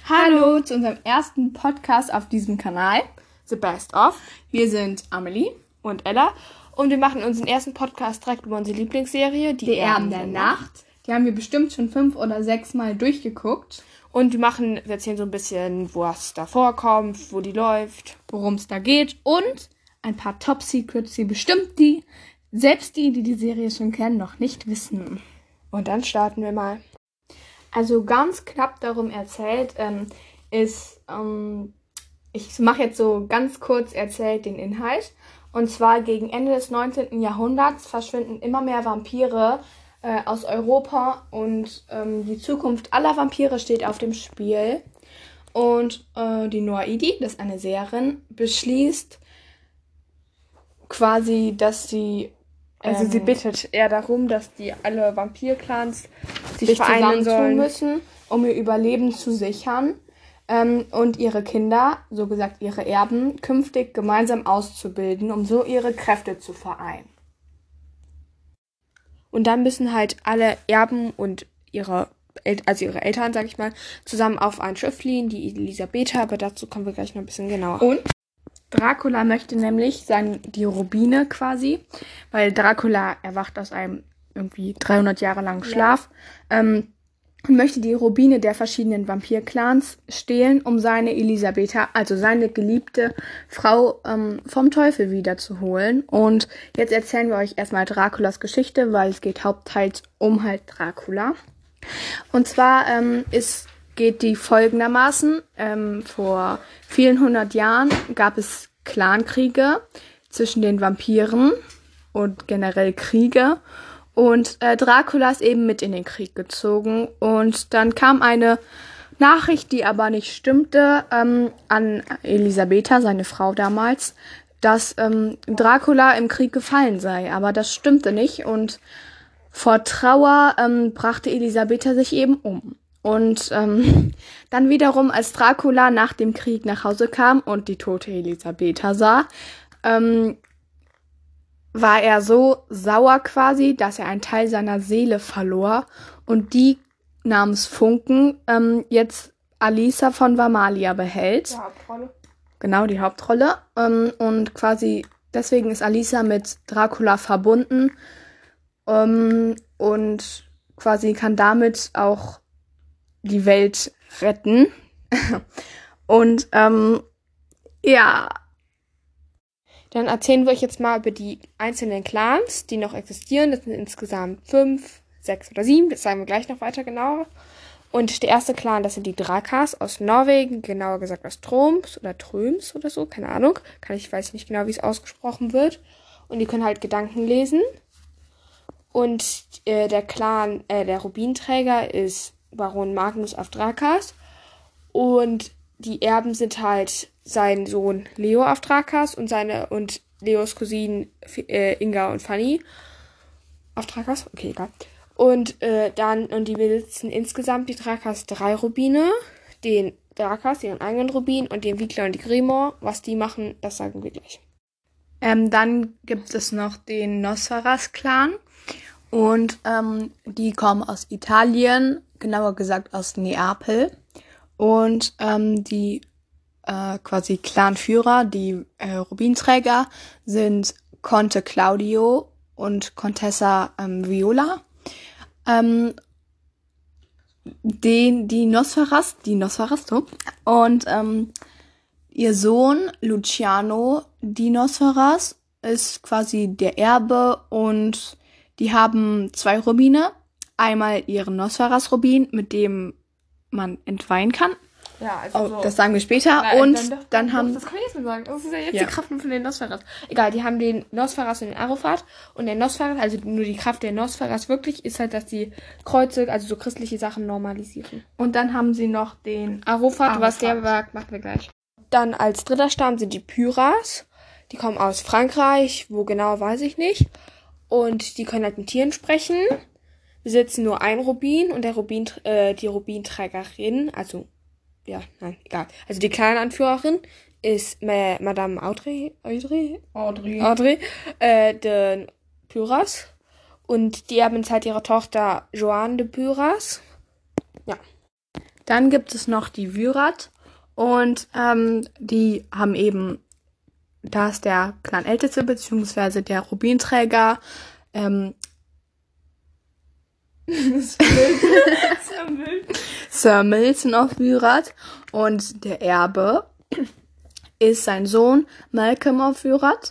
Hallo zu unserem ersten Podcast auf diesem Kanal, The Best Of. Wir sind Amelie und Ella und wir machen unseren ersten Podcast direkt über unsere Lieblingsserie, Die Erben der Nacht. Die haben wir bestimmt schon 5 oder 6 Mal durchgeguckt. Und wir erzählen so ein bisschen, was da vorkommt, wo die läuft, worum es da geht und ein paar Top-Secrets, die bestimmt selbst die Serie schon kennen, noch nicht wissen. Und dann starten wir mal. Also ganz knapp darum erzählt ich mache jetzt so ganz kurz erzählt den Inhalt. Und zwar gegen Ende des 19. Jahrhunderts verschwinden immer mehr Vampire aus Europa und die Zukunft aller Vampire steht auf dem Spiel. Und die Noaidi, das ist eine Seherin, beschließt quasi, dass sie sie bittet eher darum, dass die alle Vampir-Clans sich vereinen tun müssen, um ihr Überleben zu sichern und ihre Kinder, so gesagt ihre Erben, künftig gemeinsam auszubilden, um so ihre Kräfte zu vereinen. Und dann müssen halt alle Erben und ihre Eltern, sag ich mal, zusammen auf ein Schiff fliehen, die Elisabetha, aber dazu kommen wir gleich noch ein bisschen genauer. Und Dracula möchte nämlich die Rubine quasi, weil Dracula erwacht aus einem irgendwie 300 Jahre langen Schlaf, und möchte die Rubine der verschiedenen Vampir-Clans stehlen, um seine Elisabetha, also seine geliebte Frau, vom Teufel wiederzuholen. Und jetzt erzählen wir euch erstmal Draculas Geschichte, weil es geht hauptsächlich um halt Dracula. Und zwar geht die folgendermaßen. Vor vielen 100 Jahren gab es Clankriege zwischen den Vampiren und generell Kriege. Und Dracula ist eben mit in den Krieg gezogen. Und dann kam eine Nachricht, die aber nicht stimmte, an Elisabetha, seine Frau damals, dass Dracula im Krieg gefallen sei. Aber das stimmte nicht. Und vor Trauer brachte Elisabetha sich eben um. Und dann wiederum, als Dracula nach dem Krieg nach Hause kam und die tote Elisabetha sah, war er so sauer quasi, dass er einen Teil seiner Seele verlor und die namens Funken jetzt Alisa von Vermalia behält. Die Hauptrolle. Genau, die Hauptrolle. Und quasi deswegen ist Alisa mit Dracula verbunden und quasi kann damit auch die Welt retten. Und ja. Dann erzählen wir euch jetzt mal über die einzelnen Clans, die noch existieren. Das sind insgesamt 5, 6 oder 7. Das sagen wir gleich noch weiter genauer. Und der erste Clan, das sind die Drakas aus Norwegen, genauer gesagt aus Troms oder Tröms oder so, keine Ahnung. Weiß nicht genau, wie es ausgesprochen wird. Und die können halt Gedanken lesen. Und der Clan, der Rubinträger ist Baron Magnus auf Drakas. Und die Erben sind halt sein Sohn Leo auf Drakas und Leos Cousinen Inga und Fanny auf Drakas. Okay, egal. Und die besitzen insgesamt die Drakas 3 Rubine, den Drakas, ihren eigenen Rubin und den Wiegler und die Grimoire. Was die machen, das sagen wir gleich. Dann gibt es noch den Nosferas-Clan und die kommen aus Italien, genauer gesagt aus Neapel. Und die quasi Clanführer, die Rubinträger, sind Conte Claudio und Contessa Viola. Die Nosferas so. Und ihr Sohn Luciano di Nosferas ist quasi der Erbe und die haben 2 Rubine. Einmal ihren Nosferas-Rubin, mit dem man entweihen kann. Ja, also das sagen wir später. Dann haben... Das kann ich jetzt mal sagen. Das ist ja jetzt die Kraft von den Nosferas. Egal, die haben den Nosferas und den Arafat. Und der Nosferas, also nur die Kraft der Nosferas wirklich, ist halt, dass die Kreuze, also so christliche Sachen normalisieren. Und dann haben sie noch den Arafat. Was der sagt, machen wir gleich. Dann als dritter Stamm sind die Pyras. Die kommen aus Frankreich. Wo genau, weiß ich nicht. Und die können halt mit Tieren sprechen. Besitzen nur ein Rubin und die Rubinträgerin, also die kleine Anführerin ist Madame Audrey, de Pyras. Und die Erbin ist halt ihre Tochter Joanne de Pyras. Ja. Dann gibt es noch die Vyrat. Und die haben eben, da ist der Clan Älteste, beziehungsweise der Rubinträger, Sir Milton of Vyrat. Und der Erbe ist sein Sohn Malcolm of Vyrat.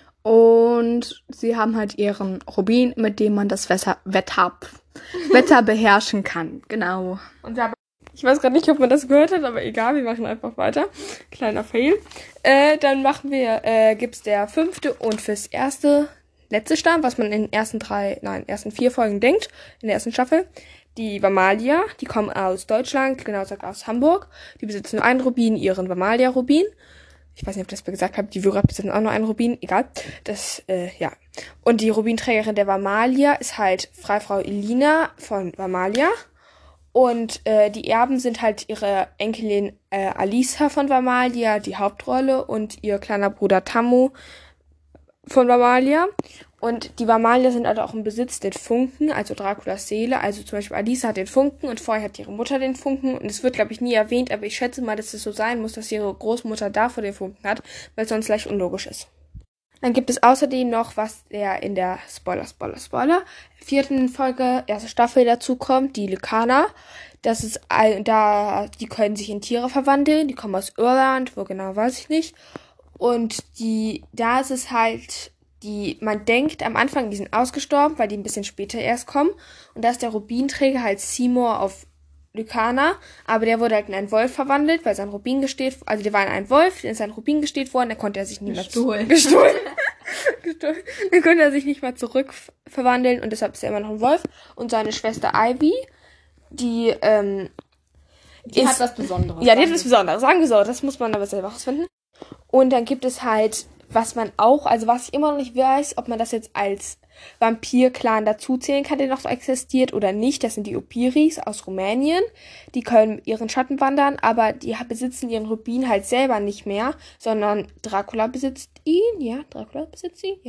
Und sie haben halt ihren Rubin, mit dem man das Wetter beherrschen kann. Genau. Und ich weiß gerade nicht, ob man das gehört hat, aber egal, wir machen einfach weiter. Kleiner Fail. Dann gibt's der 5. und fürs letzte Stamm, was man in den ersten 4 Folgen denkt, in der ersten Staffel. Die Vermalier, die kommen aus Deutschland, genau gesagt aus Hamburg. Die besitzen nur einen Rubin, ihren Vermalier-Rubin. Ich weiß nicht, ob ich das gesagt habe, die Vyrat besitzen auch nur einen Rubin, egal. Ja. Und die Rubinträgerin der Vermalier ist halt Freifrau Elina von Vermalier. Und die Erben sind halt ihre Enkelin Alisa von Vermalier, die Hauptrolle, und ihr kleiner Bruder Tammo von Vermalier. Und die Vermalier sind halt auch im Besitz den Funken, also Draculas Seele. Also zum Beispiel Alisa hat den Funken und vorher hat ihre Mutter den Funken. Und es wird, glaube ich, nie erwähnt, aber ich schätze mal, dass es so sein muss, dass ihre Großmutter davor den Funken hat, weil es sonst leicht unlogisch ist. Dann gibt es außerdem noch, was in der Spoiler, 4. Folge, 1. Staffel dazu kommt, die Lykaner. Das ist die können sich in Tiere verwandeln, die kommen aus Irland, wo genau weiß ich nicht. Und da ist es halt, man denkt am Anfang, die sind ausgestorben, weil die ein bisschen später erst kommen. Und da ist der Rubinträger halt Seymour auf Lykaner, aber der wurde halt in einen Wolf verwandelt, weil sein Rubin also der war in einen Wolf, der ist ein Rubin gestählt worden, dann konnte er sich nicht mehr gestohlen. Dann konnte er sich nicht mehr zurück verwandeln und deshalb ist er immer noch ein Wolf. Und seine Schwester Ivy, die hat was Besonderes. Ja, die hat was Besonderes, sagen wir so, das muss man aber selber rausfinden. Und dann gibt es halt, was ich immer noch nicht weiß, ob man das jetzt als Vampir-Clan dazuzählen kann, der noch so existiert oder nicht. Das sind die Opiris aus Rumänien. Die können ihren Schatten wandern, aber die besitzen ihren Rubin halt selber nicht mehr, sondern Dracula besitzt ihn. Ja, Dracula besitzt ihn.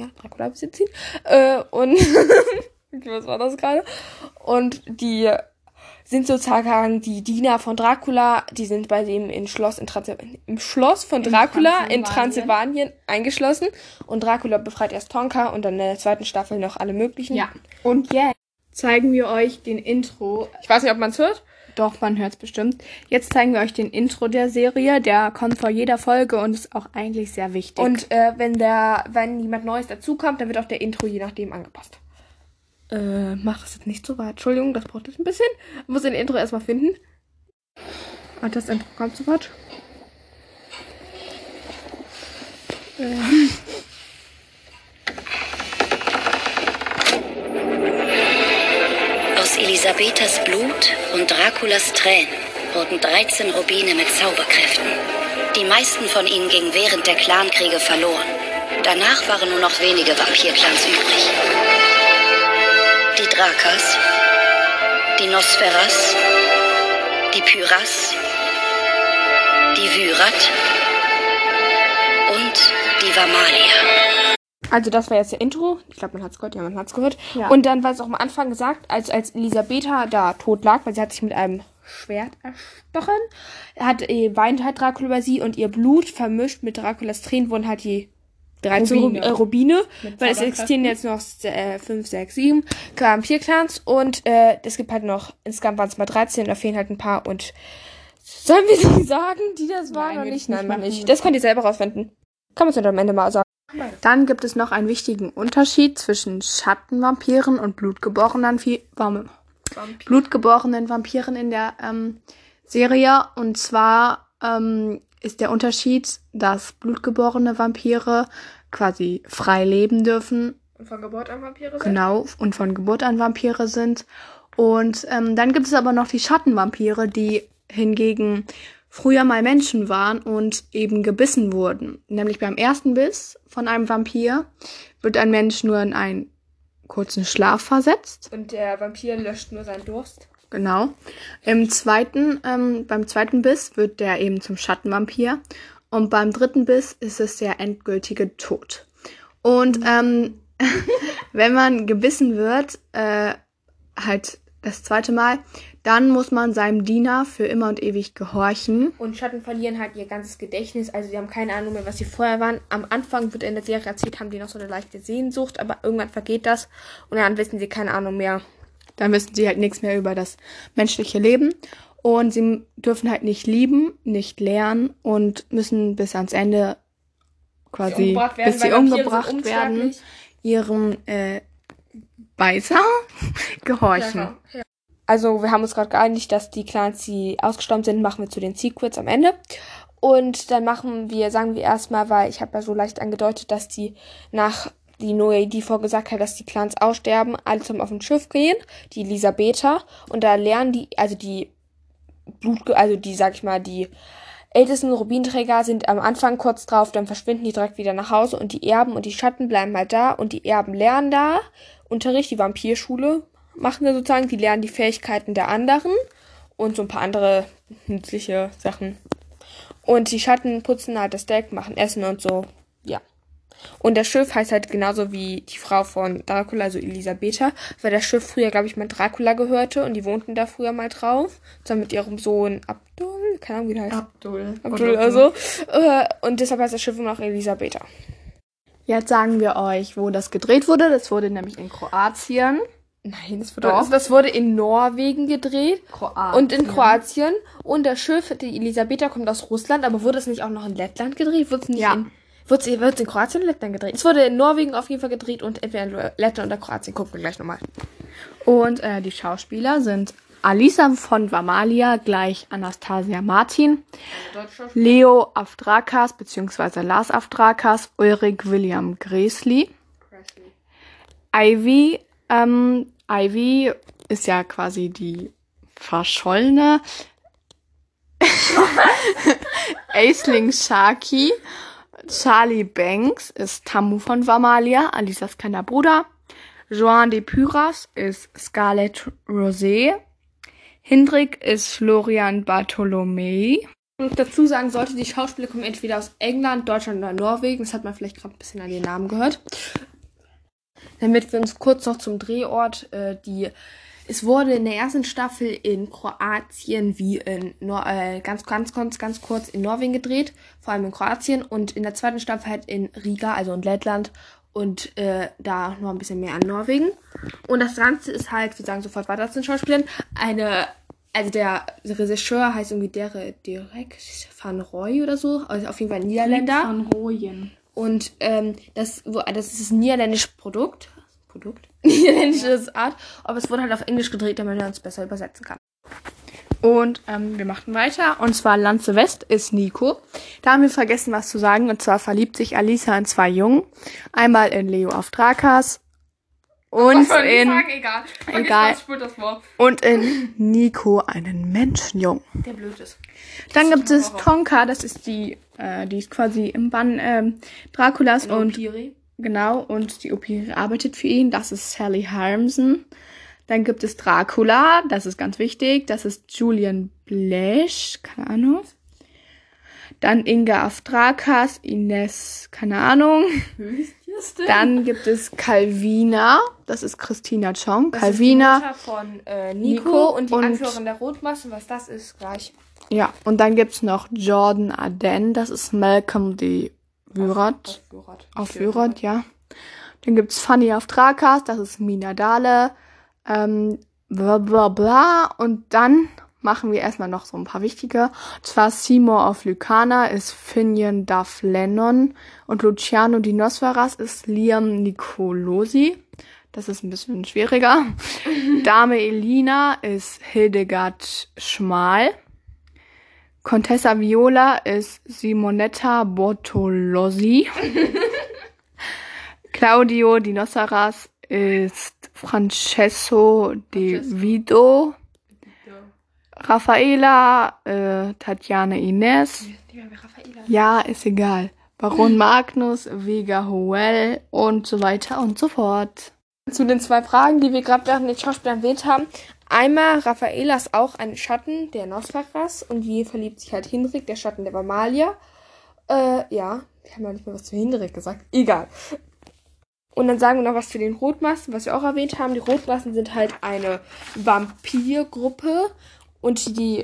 Und was war das gerade? Und die sind sozusagen die Diener von Dracula, die sind bei dem im Schloss von Dracula in Transsilvanien eingeschlossen und Dracula befreit erst Tonka und dann in der 2. Staffel noch alle möglichen. Ja, und jetzt zeigen wir euch den Intro. Ich weiß nicht, ob man es hört. Doch, man hört es bestimmt. Jetzt zeigen wir euch den Intro der Serie, der kommt vor jeder Folge und ist auch eigentlich sehr wichtig. Und wenn jemand Neues dazukommt, dann wird auch der Intro je nachdem angepasst. Mach das jetzt nicht so weit. Entschuldigung, das braucht jetzt ein bisschen. Ich muss den Intro erstmal finden. Das Intro kommt sofort. Aus Elisabetas Blut und Draculas Tränen wurden 13 Rubine mit Zauberkräften. Die meisten von ihnen gingen während der Clankriege verloren. Danach waren nur noch wenige Vampirclans übrig. Die Drakas, die Nosferas, die Pyras, die Vyrat und die Vermalier. Also das war jetzt der Intro. Ich glaube, man hat's gehört. Ja, man hat's gehört. Ja. Und dann war es auch am Anfang gesagt, als Elisabeta da tot lag, weil sie hat sich mit einem Schwert erstochen, weint halt Dracula über sie und ihr Blut vermischt mit Draculas Tränen wurden halt die 13 Rubine, weil es existieren jetzt noch 5, 6, 7 Vampir-Clans und es gibt halt noch, insgesamt waren es mal 13, da fehlen halt ein paar und sollen wir sie sagen, die das waren oder nicht? Nein, noch nicht. Das könnt ihr selber rausfinden. Kann man es am Ende mal sagen. Dann gibt es noch einen wichtigen Unterschied zwischen Schattenvampiren und blutgeborenen Vampiren in der Serie. Und zwar ist der Unterschied, dass blutgeborene Vampire quasi frei leben dürfen. Und von Geburt an Vampire sind? Genau, und von Geburt an Vampire sind. Und dann gibt es aber noch die Schattenvampire, die hingegen früher mal Menschen waren und eben gebissen wurden. Nämlich beim ersten Biss von einem Vampir wird ein Mensch nur in einen kurzen Schlaf versetzt. Und der Vampir löscht nur seinen Durst. Genau. Beim zweiten Biss wird der eben zum Schattenvampir. Und beim dritten Biss ist es der endgültige Tod. Und wenn man gebissen wird, halt das zweite Mal, Dann muss man seinem Diener für immer und ewig gehorchen. Und Schatten verlieren halt ihr ganzes Gedächtnis. Also die haben keine Ahnung mehr, was sie vorher waren. Am Anfang wird in der Serie erzählt, haben die noch so eine leichte Sehnsucht. Aber irgendwann vergeht das. Und dann wissen sie keine Ahnung mehr. Dann wissen sie halt nichts mehr über das menschliche Leben. Und sie dürfen halt nicht lieben, nicht lernen und müssen bis ans Ende quasi, bis sie umgebracht werden, ihrem Beißer gehorchen. Ja. Also wir haben uns gerade geeinigt, dass die Clans, die ausgestorben sind, machen wir zu den Secrets am Ende. Und dann sagen wir erstmal, weil ich habe ja so leicht angedeutet, dass die Noe vorgesagt hat, dass die Clans aussterben, alle zum auf ein Schiff gehen, die Elisabether. Und da lernen die ältesten Rubinträger sind am Anfang kurz drauf, dann verschwinden die direkt wieder nach Hause und die Erben und die Schatten bleiben halt da und die Erben lernen da Unterricht, die Vampirschule machen da sozusagen, die lernen die Fähigkeiten der anderen und so ein paar andere nützliche Sachen. Und die Schatten putzen halt das Deck, machen Essen und so, ja. Und das Schiff heißt halt genauso wie die Frau von Dracula, also Elisabetha, weil das Schiff früher, glaube ich, mal Dracula gehörte und die wohnten da früher mal drauf, zusammen mit ihrem Sohn Abdul, keine Ahnung, wie der heißt. Abdul, also. Und deshalb heißt das Schiff immer noch Elisabetha. Jetzt sagen wir euch, wo das gedreht wurde. Das wurde nämlich in Kroatien. Nein, das wurde in Norwegen gedreht. Und in Kroatien. Und das Schiff, die Elisabetha, kommt aus Russland, aber wurde es nicht auch noch in Lettland gedreht? Wurde es nicht wird es in Kroatien oder Lettland gedreht? Es wurde in Norwegen auf jeden Fall gedreht und entweder in Lettland oder Kroatien. Gucken wir gleich nochmal. Und die Schauspieler sind Alisa von Vamalia gleich Anastasia Martin, Leo Avdrakas bzw. Lars Avdrakas, Ulrich William Gräsli. Ivy ist ja quasi die verschollene Aisling Sharkey. Charlie Banks ist Tamu von Vamalia, Alisas kleiner Bruder. Joan de Pyras ist Scarlett Rosé. Hindrik ist Florian Bartholomei. Und dazu sagen sollte, die Schauspieler kommen entweder aus England, Deutschland oder Norwegen. Das hat man vielleicht gerade ein bisschen an den Namen gehört. Damit wir uns kurz noch zum Drehort, es wurde in der ersten Staffel in Kroatien wie in ganz kurz in Norwegen gedreht, vor allem in Kroatien, und in der zweiten Staffel halt in Riga, also in Lettland, und da noch ein bisschen mehr an Norwegen. Und das Ganze ist halt, wir sagen sofort weiter zu den Schauspielern, also der Regisseur heißt irgendwie Derek van Roy oder so, also auf jeden Fall ein Niederländer. Van Rooyen. Und das ist ein niederländisches Produkt. Niederländisches Art. Aber es wurde halt auf Englisch gedreht, damit man es besser übersetzen kann. Und wir machen weiter. Und zwar Lanze West ist Nico. Da haben wir vergessen, was zu sagen. Und zwar verliebt sich Alisa in zwei Jungen. Einmal in Leo Avdrakas. Und egal. Und in Nico, einen Menschenjungen. Der blöd ist. Dann gibt es Tonka, das ist die ist quasi im Bann Draculas und Opiri. Genau, und die Opiri arbeitet für ihn. Das ist Sally Harmson. Dann gibt es Dracula, das ist ganz wichtig. Das ist Julian Blesch, keine Ahnung. Dann Inga Avdrakas, Ines, keine Ahnung. Dann gibt es Calvina, das ist Christina Chong. Das Calvina ist die Mutter von Nico und die Anführerin der Rotmasse. Was das ist, gleich. Ja, und dann gibt's noch Jordan Arden, das ist Malcolm de Vyrat. Auf Vyrat, ja. Dann gibt's Fanny Avdrakas, das ist Mina Dahle. Bla bla bla. Und dann machen wir erstmal noch so ein paar wichtige. Und zwar Seymour of Lucana ist Finian Duff Lennon und Luciano di Nosferas ist Liam Nicolosi. Das ist ein bisschen schwieriger. Dame Elina ist Hildegard Schmal. Contessa Viola ist Simonetta Bortolozzi. Claudio di Nosferas ist Francesco de Vido. Raffaela, Tatjana Ines. Ja, ist egal. Baron Magnus, Vega Hoel und so weiter und so fort. Zu den zwei Fragen, die wir gerade während den Schauspielern erwähnt haben. Einmal, Raffaela ist auch ein Schatten der Nosferas und wie verliebt sich halt Hindrik, der Schatten der Vamalia. Ja, wir haben ja nicht mehr was zu Hindrik gesagt. Egal. Und dann sagen wir noch was zu den Rotmasken, was wir auch erwähnt haben. Die Rotmasken sind halt eine Vampirgruppe und die...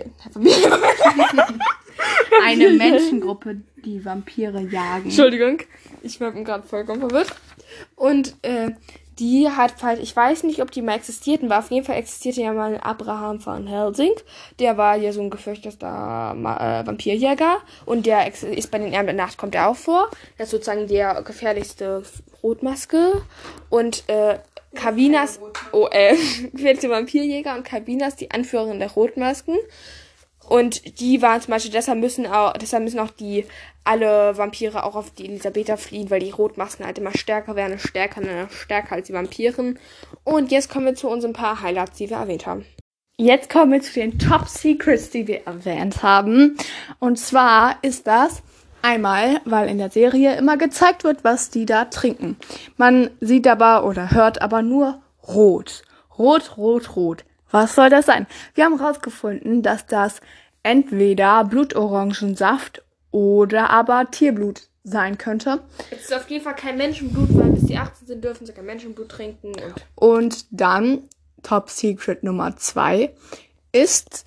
Eine Menschengruppe, die Vampire jagen. Entschuldigung, ich bin gerade vollkommen verwirrt. Und die hat halt, ich weiß nicht, ob die mal existierten, aber auf jeden Fall existierte ja mal Abraham von Helsing. Der war ja so ein gefürchteter Vampirjäger und der ist bei den Erben der Nacht, kommt er auch vor. Das ist sozusagen der gefährlichste Rotmaske. Und Kavinas, gefährlichste Vampirjäger und Kavinas, die Anführerin der Rotmasken. Und die waren zum Beispiel, deshalb müssen auch alle Vampire auch auf die Elisabetha fliehen, weil die Rotmasken halt immer stärker werden, stärker als die Vampiren. Und jetzt kommen wir zu unseren paar Highlights, die wir erwähnt haben. Jetzt kommen wir zu den Top Secrets, die wir erwähnt haben. Und zwar ist das einmal, weil in der Serie immer gezeigt wird, was die da trinken. Man sieht aber oder hört aber nur rot. Rot, rot, rot. Was soll das sein? Wir haben herausgefunden, dass das entweder Blutorangensaft oder aber Tierblut sein könnte. Es ist auf jeden Fall kein Menschenblut, weil bis die 18 sind, dürfen sie kein Menschenblut trinken. Und dann Top Secret Nummer 2 ist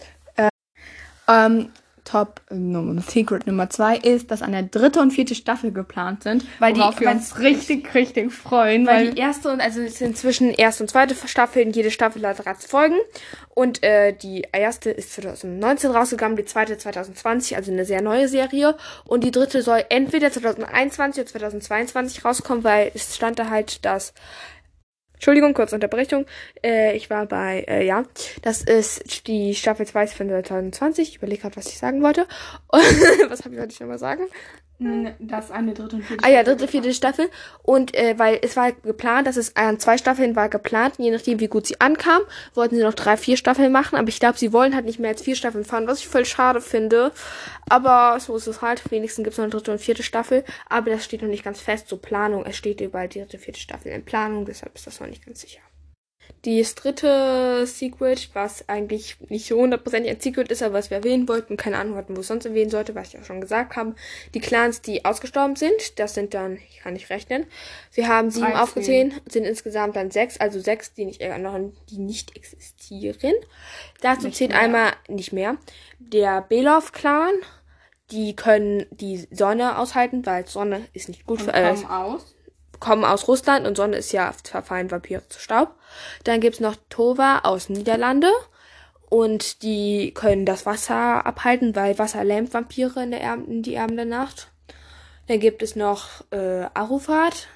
Secret Nummer 2 ist, dass eine 3. und 4. Staffel geplant sind, worauf wir uns richtig, richtig freuen. Weil die erste und, also es sind inzwischen 1. und 2. Staffel, jede Staffel hat 3 Folgen. Und die erste ist 2019 rausgegangen, die zweite 2020, also eine sehr neue Serie. Und die 3. soll entweder 2021 oder 2022 rauskommen, weil es stand da halt, dass... Entschuldigung, kurze Unterbrechung. Ich war bei, das ist die Staffel 2 von 2020. Ich überlege gerade, was ich sagen wollte. Was wollte ich nochmal sagen? Das eine 3. und 4. Ah ja, 3., 4. Staffel. Und weil es war geplant, dass es an 2 Staffeln war geplant, je nachdem wie gut sie ankam, wollten sie noch 3, 4 Staffeln machen, aber ich glaube, sie wollen halt nicht mehr als 4 Staffeln fahren, was ich voll schade finde. Aber so ist es halt. Wenigstens gibt es noch eine 3. und 4. Staffel, aber das steht noch nicht ganz fest, so Planung. Es steht überall die 3., 4. Staffel in Planung, deshalb ist das noch nicht ganz sicher. Das 3. Secret, was eigentlich nicht so 100% ein Secret ist, aber was wir erwähnen wollten, keine Ahnung hatten, wo es sonst erwähnen sollte, was ich auch schon gesagt habe. Die Clans, die ausgestorben sind, das sind dann, ich kann nicht rechnen, wir haben 7 aufgezählt, sind insgesamt dann 6, also 6, die nicht existieren. Dazu zählt einmal nicht mehr der Belov-Clan, die können die Sonne aushalten, weil Sonne ist nicht gut für alles. Kommen aus Russland und Sonne ist ja verfallen Vampire zu Staub. Dann gibt's noch Tova aus Niederlande und die können das Wasser abhalten, weil Wasser lähmt Vampire in die Erben der Nacht. Dann gibt es noch Arufat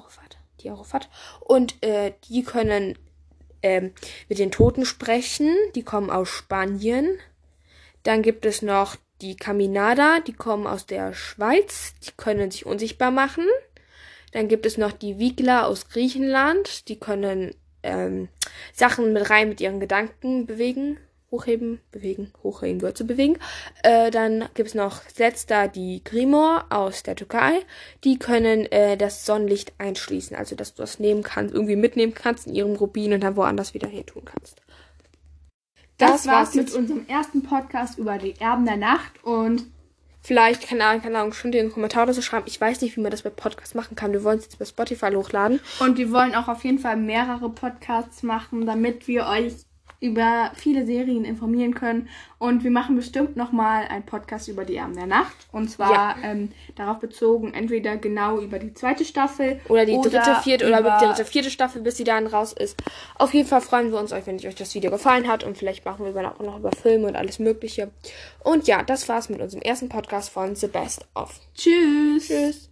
und die können mit den Toten sprechen. Die kommen aus Spanien. Dann gibt es noch die Caminada, die kommen aus der Schweiz. Die können sich unsichtbar machen. Dann gibt es noch die Wiggler aus Griechenland. Die können Sachen mit ihren Gedanken bewegen. Hochheben, Wurzel bewegen. Dann gibt es noch letzter die Grimoire aus der Türkei. Die können das Sonnenlicht einschließen. Also, dass du das nehmen kannst, irgendwie mitnehmen kannst in ihrem Rubin und dann woanders wieder hin tun kannst. Das war's mit unserem ersten Podcast über die Erben der Nacht und vielleicht, keine Ahnung, schon den Kommentar oder so schreiben. Ich weiß nicht, wie man das bei Podcasts machen kann. Wir wollen es jetzt bei Spotify hochladen. Und wir wollen auch auf jeden Fall mehrere Podcasts machen, damit wir euch über viele Serien informieren können. Und wir machen bestimmt nochmal einen Podcast über die Erben der Nacht. Und zwar darauf bezogen, entweder genau über die 2. Staffel. Oder die 3., 4. oder die 3., 4. Staffel, bis sie dann raus ist. Auf jeden Fall freuen wir uns, wenn euch das Video gefallen hat. Und vielleicht machen wir auch noch über Filme und alles Mögliche. Und ja, das war's mit unserem ersten Podcast von The Best of. Tschüss.